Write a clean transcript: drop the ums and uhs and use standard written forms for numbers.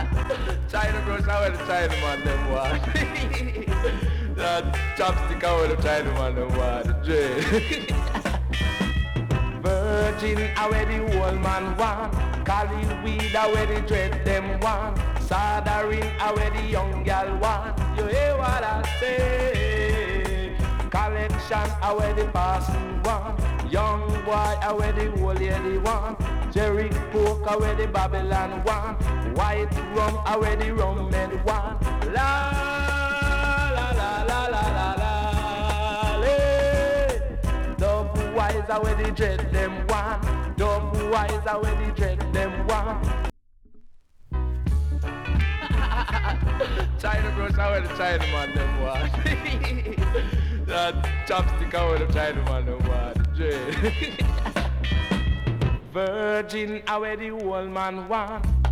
China brush, I wear the China man them want. That chopstick, I wear the China man them want. The dread. Virgin, I wear the old man want. Cali weed, I wear the dread them want. Soldering, I wear the young gal want. You hear what I say? Collection, I wear the passing one. Young boy, I wear the old lady one. Jerry Coke, I wear the Babylon one. White rum, I wear the rum men one. La la la la la la la. Double wise, I wear the dread them one. Double wise, I wear the dread them one. China brush, I wear the China man them one. That chopstick, I wear the China man them one. Dread. Virgin, I wear the old man one.